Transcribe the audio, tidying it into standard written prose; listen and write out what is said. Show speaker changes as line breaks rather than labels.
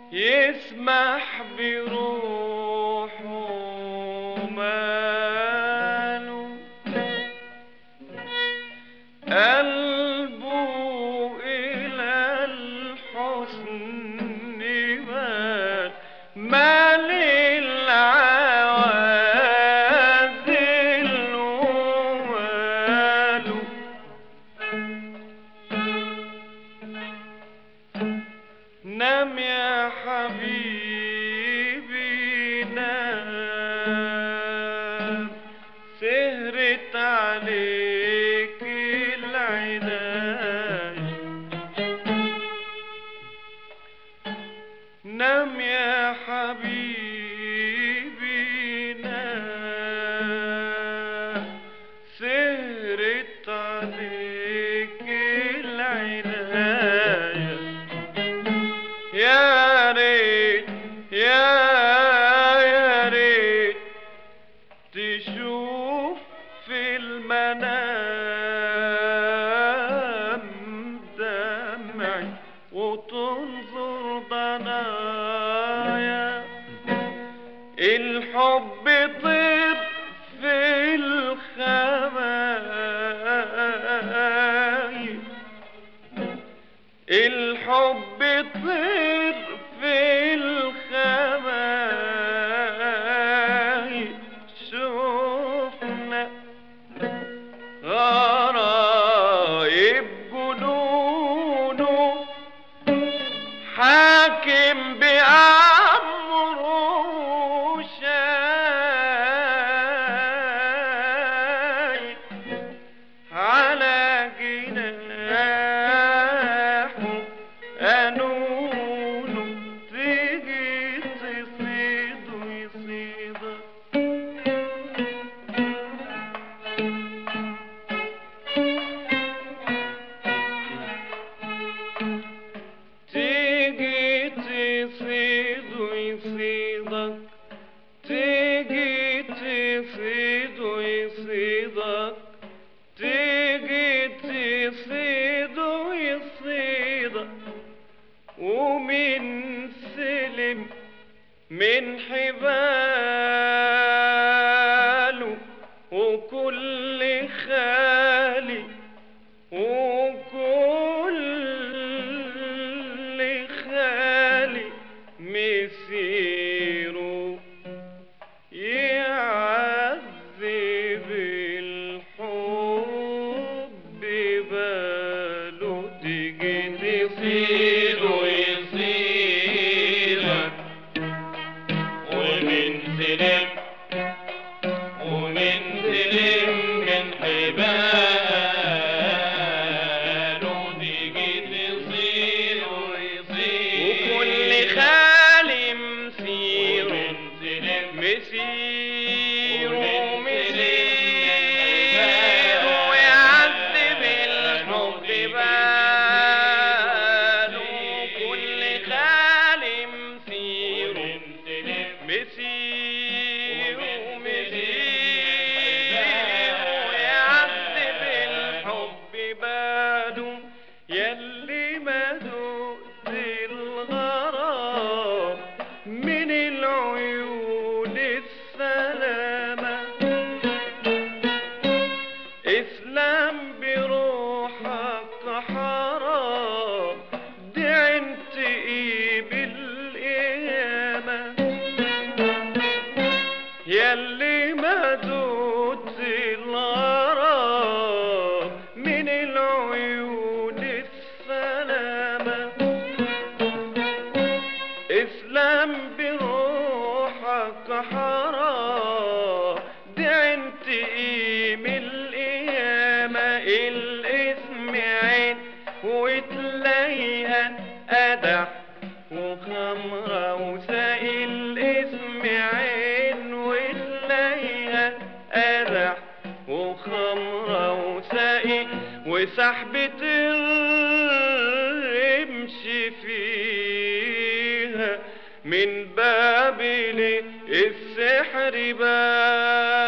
يسمح بروحه ماله قلبه إلى الحسن مال العوازل وماله نام يا حبيبي نام سهرت عليك العناية نام يا حبيبي نام سهرت عليك العناية يا ريت يا ريت تشوف في المنام دمعي وتنظر ضنايا الحب طير في الخمايل الحب طير في الخمايل شوفنا غرايب جنونه حاكم بأمره شايل على جناحه قانونه تيجي تصيد ويصيدك تيجي تصيد ويصيدك تيجي تصيد ويصيدك تيجي تصيد ويصيدك ومن سلم من حباله وكل خالي وكل خالي مسيره يعذب الحب باله تيجي تصيد ويصيدك ومن سلم من حباله تيجي تصيد ويصيدك وكل خالي مسيره مسيره يعذب الحب باله كل خالي مسيره يعذب الحب باله يلي ما دقت الغرام من العيون السلامة اسلام بروحك حرام دي عينت ايه بالقيامة يلي ما دقت الغرام من العيون السلامة اسلام بروحك حرام دي عينت ايه من القيامة الاسم عين وتلاقيها قدح وخمرة وساقي الاسم عين وتلاقيها قدح وخمرة وساقي وسحبة الرمش فيها من بابل السحر باب